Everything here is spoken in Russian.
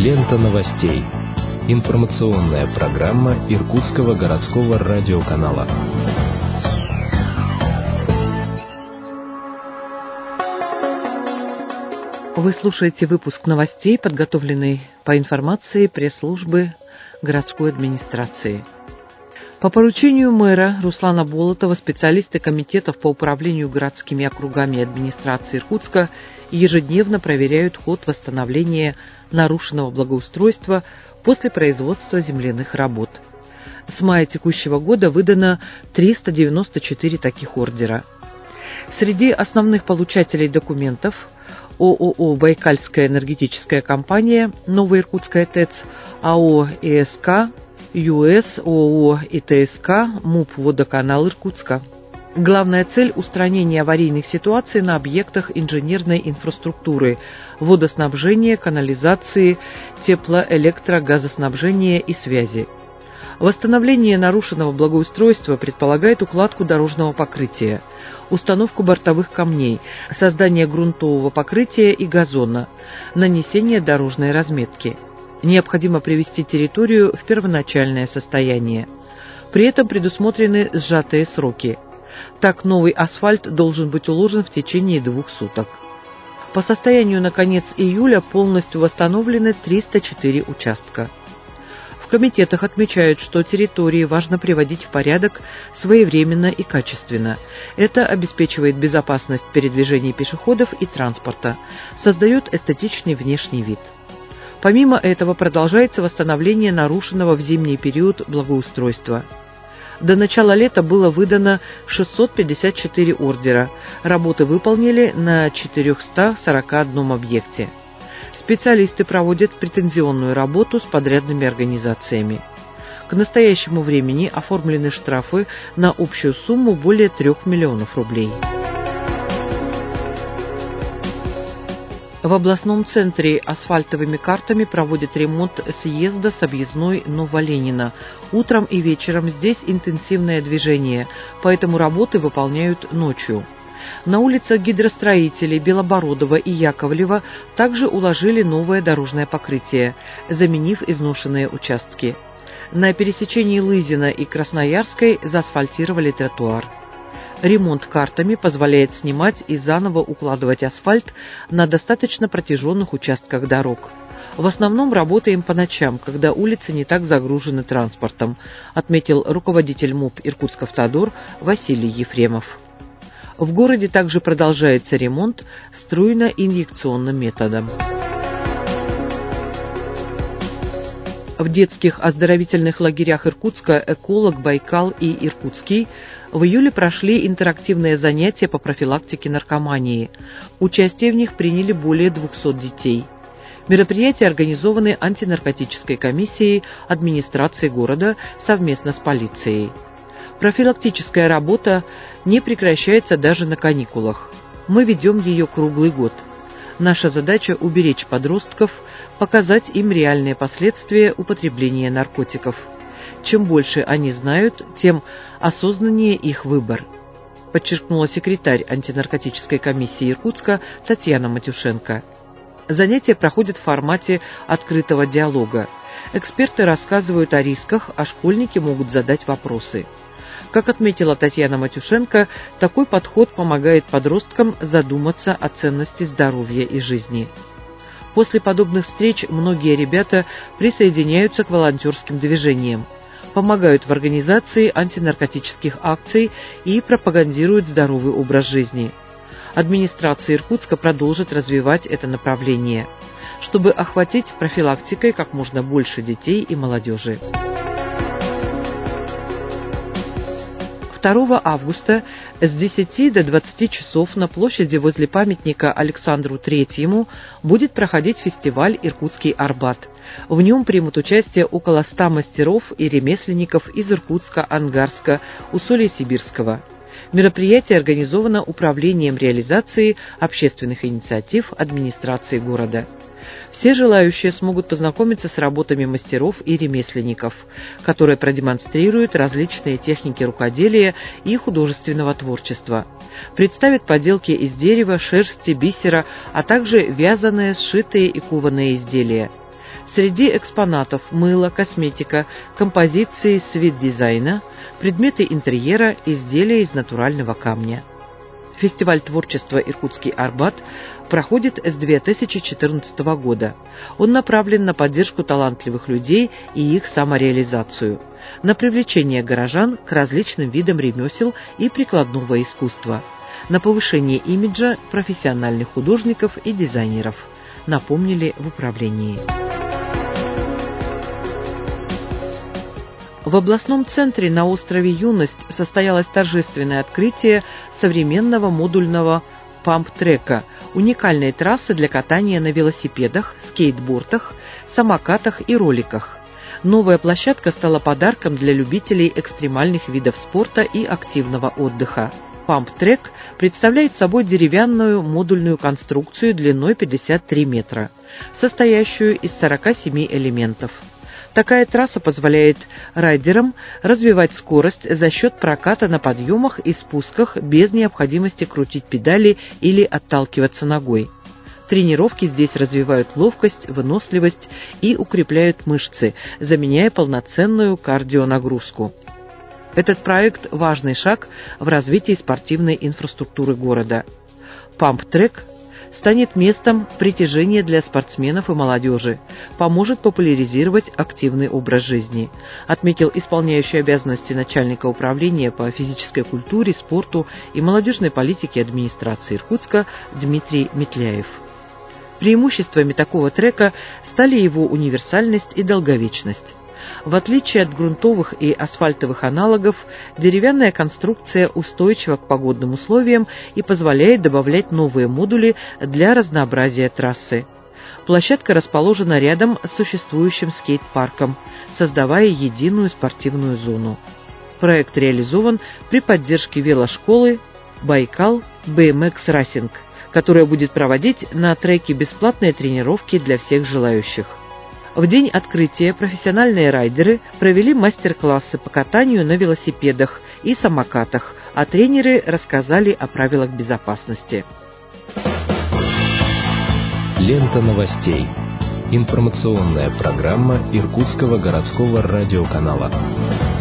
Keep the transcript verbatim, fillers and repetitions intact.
Лента новостей. Информационная программа Иркутского городского радиоканала. Вы слушаете выпуск новостей, подготовленный по информации пресс-службы городской администрации. По поручению мэра Руслана Болотова специалисты комитетов по управлению городскими округами администрации Иркутска ежедневно проверяют ход восстановления нарушенного благоустройства после производства земляных работ. С мая текущего года выдано триста девяносто четыре таких ордера. Среди основных получателей документов ООО «Байкальская энергетическая компания», Новая Иркутская ТЭЦ, АО ИСК, ЮС, ООО ИТСК, МУП «Водоканал Иркутска». Главная цель – устранение аварийных ситуаций на объектах инженерной инфраструктуры, водоснабжения, канализации, тепло-, электро-, газоснабжения и связи. Восстановление нарушенного благоустройства предполагает укладку дорожного покрытия, установку бортовых камней, создание грунтового покрытия и газона, нанесение дорожной разметки. Необходимо привести территорию в первоначальное состояние. При этом предусмотрены сжатые сроки. Так, новый асфальт должен быть уложен в течение двух суток. По состоянию на конец июля полностью восстановлены триста четыре участка. В комитетах отмечают, что территории важно приводить в порядок своевременно и качественно. Это обеспечивает безопасность передвижения пешеходов и транспорта, создает эстетичный внешний вид. Помимо этого продолжается восстановление нарушенного в зимний период благоустройства. До начала лета было выдано шестьсот пятьдесят четыре ордера. Работы выполнили на четырехстах сорока одном объекте. Специалисты проводят претензионную работу с подрядными организациями. К настоящему времени оформлены штрафы на общую сумму более трех миллионов рублей. В областном центре асфальтовыми картами проводят ремонт съезда с объездной Новоленина. Утром и вечером здесь интенсивное движение, поэтому работы выполняют ночью. На улицах Гидростроителей, Белобородова и Яковлева также уложили новое дорожное покрытие, заменив изношенные участки. На пересечении Лызина и Красноярской заасфальтировали тротуар. Ремонт картами позволяет снимать и заново укладывать асфальт на достаточно протяженных участках дорог. В основном работаем по ночам, когда улицы не так загружены транспортом, отметил руководитель МУП «Иркутск-Автодор» Василий Ефремов. В городе также продолжается ремонт струйно-инъекционным методом. В детских оздоровительных лагерях Иркутска «Эколог», «Байкал» и «Иркутский» в июле прошли интерактивные занятия по профилактике наркомании. Участие в них приняли более двухсот детей. Мероприятия организованы антинаркотической комиссией администрации города совместно с полицией. Профилактическая работа не прекращается даже на каникулах. Мы ведем ее круглый год. Наша задача – уберечь подростков, показать им реальные последствия употребления наркотиков. Чем больше они знают, тем осознаннее их выбор, подчеркнула секретарь антинаркотической комиссии Иркутска Татьяна Матюшенко. Занятия проходят в формате открытого диалога. Эксперты рассказывают о рисках, а школьники могут задать вопросы. Как отметила Татьяна Матюшенко, такой подход помогает подросткам задуматься о ценности здоровья и жизни. После подобных встреч многие ребята присоединяются к волонтерским движениям, помогают в организации антинаркотических акций и пропагандируют здоровый образ жизни. Администрация Иркутска продолжит развивать это направление, чтобы охватить профилактикой как можно больше детей и молодежи. второго августа с десяти до двадцати часов на площади возле памятника Александру Третьему будет проходить фестиваль «Иркутский Арбат». В нем примут участие около ста мастеров и ремесленников из Иркутска, Ангарска, Усолья-Сибирского. Мероприятие организовано Управлением реализации общественных инициатив администрации города. Все желающие смогут познакомиться с работами мастеров и ремесленников, которые продемонстрируют различные техники рукоделия и художественного творчества. Представят поделки из дерева, шерсти, бисера, а также вязаные, сшитые и кованые изделия. Среди экспонатов мыло, косметика, композиции свит-дизайна, предметы интерьера, изделия из натурального камня. Фестиваль творчества «Иркутский Арбат» проходит с две тысячи четырнадцатого года. Он направлен на поддержку талантливых людей и их самореализацию, на привлечение горожан к различным видам ремесел и прикладного искусства, на повышение имиджа профессиональных художников и дизайнеров, напомнили в управлении. В областном центре на острове Юность состоялось торжественное открытие современного модульного памп-трека, уникальной трассы для катания на велосипедах, скейтбордах, самокатах и роликах. Новая площадка стала подарком для любителей экстремальных видов спорта и активного отдыха. Памп-трек представляет собой деревянную модульную конструкцию длиной пятьдесят три метра, состоящую из сорока семи элементов. Такая трасса позволяет райдерам развивать скорость за счет проката на подъемах и спусках без необходимости крутить педали или отталкиваться ногой. Тренировки здесь развивают ловкость, выносливость и укрепляют мышцы, заменяя полноценную кардионагрузку. Этот проект – важный шаг в развитии спортивной инфраструктуры города. Памп-трек станет местом притяжения для спортсменов и молодежи, поможет популяризировать активный образ жизни, отметил исполняющий обязанности начальника управления по физической культуре, спорту и молодежной политике администрации Иркутска Дмитрий Метляев. Преимуществами такого трека стали его универсальность и долговечность. В отличие от грунтовых и асфальтовых аналогов, деревянная конструкция устойчива к погодным условиям и позволяет добавлять новые модули для разнообразия трассы. Площадка расположена рядом с существующим скейт-парком, создавая единую спортивную зону. Проект реализован при поддержке велошколы «Байкал би эм экс Racing», которая будет проводить на треке бесплатные тренировки для всех желающих. В день открытия профессиональные райдеры провели мастер-классы по катанию на велосипедах и самокатах, а тренеры рассказали о правилах безопасности. Лента новостей. Информационная программа Иркутского городского радиоканала.